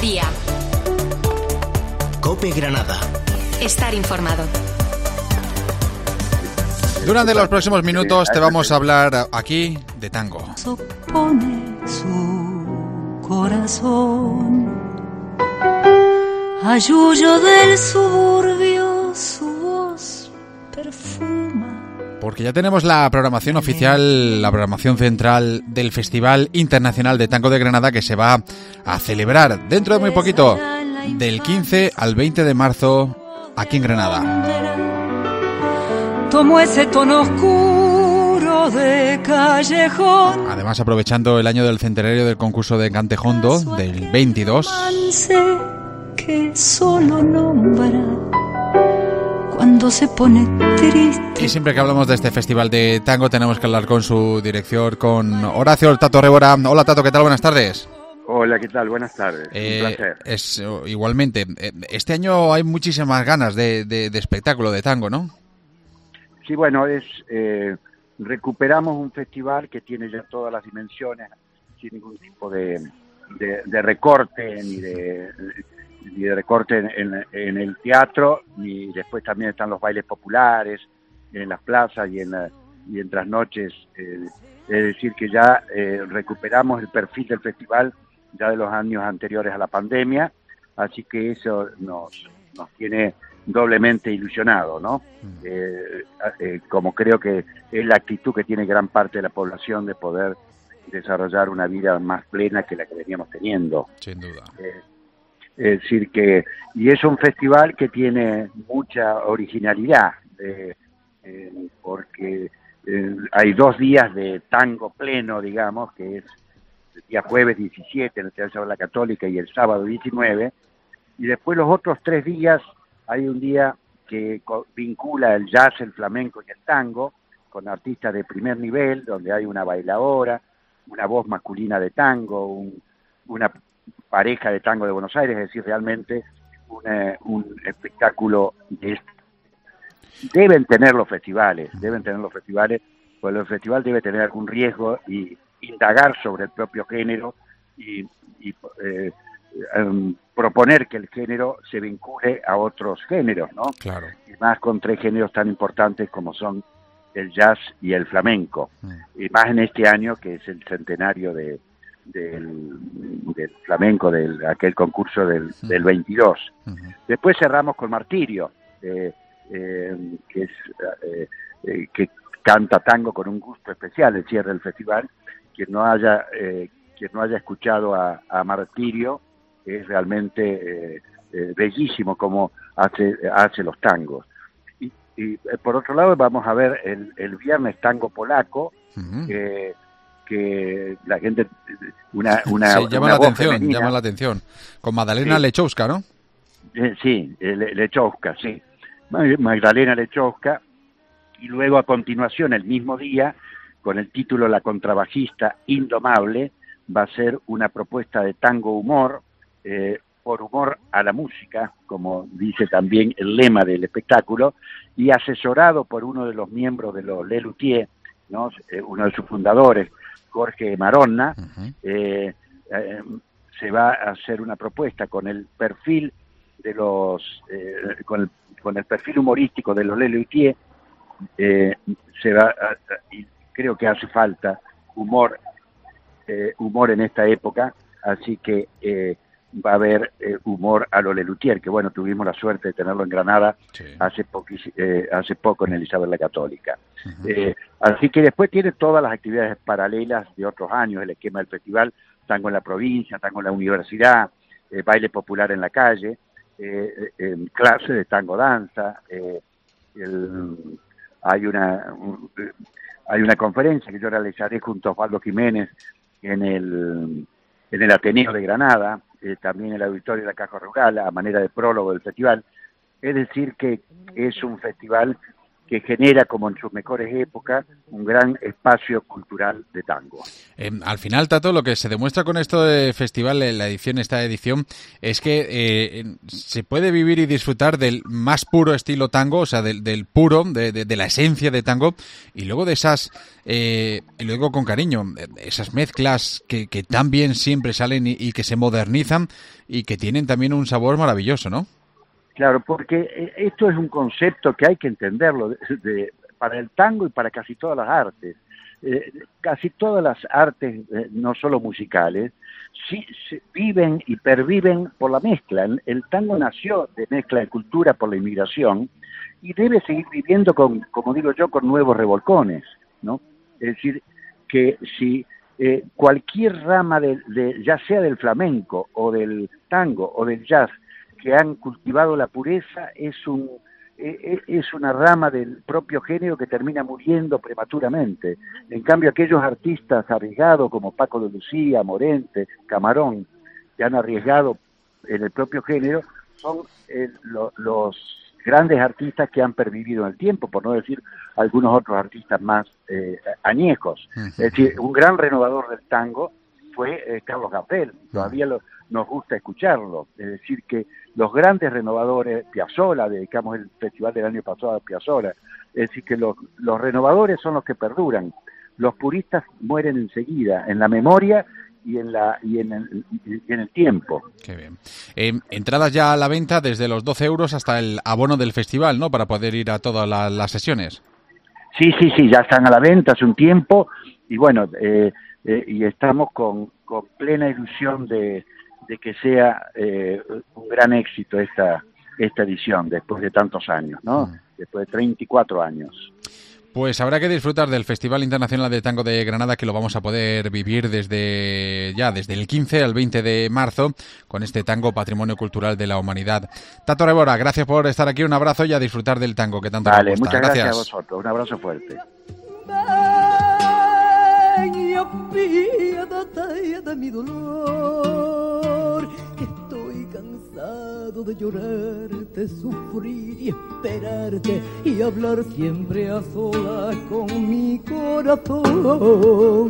día. COPE Granada. Estar informado. Durante los próximos minutos te vamos a hablar aquí de tango. Pone su corazón a Yuyo del suburbio, su voz perfuma. Porque ya tenemos la programación oficial, la programación central del Festival Internacional de Tango de Granada, que se va a celebrar dentro de muy poquito, del 15 al 20 de marzo, aquí en Granada. Tomo ese tono oscuro de callejón. Además, aprovechando el año del centenario del concurso de Cantejondo, del 22. Que solo nombra cuando se pone triste. Y siempre que hablamos de este festival de tango tenemos que hablar con su director, con Horacio el Tato Rebora. Hola Tato, ¿qué tal? Buenas tardes. Hola, ¿qué tal? Buenas tardes. Un placer. Igualmente, este año hay muchísimas ganas de espectáculo de tango, ¿no? Sí, bueno, recuperamos un festival que tiene ya todas las dimensiones, sin ningún tipo de recorte, ni de recorte en el teatro, y después también están los bailes populares en las plazas y en trasnoches. Es decir, que ya recuperamos el perfil del festival ya de los años anteriores a la pandemia, así que eso nos tiene doblemente ilusionado, ¿no? Como creo que es la actitud que tiene gran parte de la población de poder desarrollar una vida más plena que la que veníamos teniendo. Sin duda. Es decir que, y es un festival que tiene mucha originalidad, porque hay 2 días de tango pleno, digamos, que es el día jueves 17 en el Teatro de la Católica y el sábado 19, y después los otros 3 días hay un día que vincula el jazz, el flamenco y el tango, con artistas de primer nivel, donde hay una bailadora, una voz masculina de tango, una pareja de tango de Buenos Aires, es decir, realmente un espectáculo deben tener los festivales, pues el festival debe tener algún riesgo y indagar sobre el propio género y proponer que el género se vincule a otros géneros, ¿no? Claro. Y más con 3 géneros tan importantes como son el jazz y el flamenco, y más en este año que es el centenario del flamenco, de aquel concurso del 22. Después cerramos con Martirio, que canta tango con un gusto especial, el cierre del festival. Quien no haya escuchado a Martirio, es realmente bellísimo como hace los tangos. Y por otro lado vamos a ver el viernes tango polaco, que la gente llama la atención, con Magdalena Lechowska, ¿no? Sí, Lechowska, sí, Magdalena Lechowska, y luego a continuación el mismo día, con el título La contrabajista indomable, va a ser una propuesta de tango humor, por humor a la música, como dice también el lema del espectáculo, y asesorado por uno de los miembros de los Les Luthiers, ¿no? Uno de sus fundadores, Jorge Maronna. Se va a hacer una propuesta con el perfil de con el perfil humorístico de los Les Luthiers. Y creo que hace falta humor en esta época, así que va a haber humor a lo Les Luthiers, que bueno, tuvimos la suerte de tenerlo en Granada, sí, hace poco en el Isabel la Católica. Así que después tiene todas las actividades paralelas de otros años, el esquema del festival, tango en la provincia, tango en la universidad, baile popular en la calle, clase de tango danza, hay una conferencia que yo realizaré junto a Osvaldo Jiménez en el Ateneo de Granada, también en el Auditorio de la Caja Rural, a manera de prólogo del festival. Es decir, que es un festival que genera, como en sus mejores épocas, un gran espacio cultural de tango. Al final, Tato, lo que se demuestra con esto de festival, esta edición, es que se puede vivir y disfrutar del más puro estilo tango, o sea, del puro, de la esencia de tango, y luego de esas, y luego con cariño, esas mezclas que tan bien siempre salen y que se modernizan y que tienen también un sabor maravilloso, ¿no? Claro, porque esto es un concepto que hay que entenderlo para el tango y para casi todas las artes. Casi todas las artes, no solo musicales, sí viven y perviven por la mezcla. El tango nació de mezcla de cultura por la inmigración y debe seguir viviendo como digo yo, con nuevos revolcones, ¿no? Es decir, que si cualquier rama ya sea del flamenco o del tango o del jazz, que han cultivado la pureza, es una rama del propio género que termina muriendo prematuramente. En cambio, aquellos artistas arriesgados como Paco de Lucía, Morente, Camarón, que han arriesgado en el propio género, son los grandes artistas que han pervivido en el tiempo, por no decir algunos otros artistas más añejos. Es decir, un gran renovador del tango fue Carlos Gardel, todavía nos gusta escucharlo. Es decir, que los grandes renovadores, Piazzolla, dedicamos el festival del año pasado a Piazzolla, es decir, que los renovadores son los que perduran. Los puristas mueren enseguida, en la memoria y en el tiempo. Qué bien. Entradas ya a la venta desde los 12 euros hasta el abono del festival, ¿no? Para poder ir a todas las sesiones. Sí, ya están a la venta hace un tiempo y bueno, y estamos con plena ilusión de que sea un gran éxito esta edición después de tantos años, ¿no? Después de 34 años. Pues habrá que disfrutar del Festival Internacional de Tango de Granada, que lo vamos a poder vivir desde el 15 al 20 de marzo con este tango Patrimonio Cultural de la Humanidad. Tato Rebora, gracias por estar aquí, un abrazo y a disfrutar del tango que tanto nos gusta. Muchas gracias a vosotros, un abrazo fuerte. De mi dolor, que estoy cansado de llorarte, sufrir y esperarte y hablar siempre a solas con mi corazón.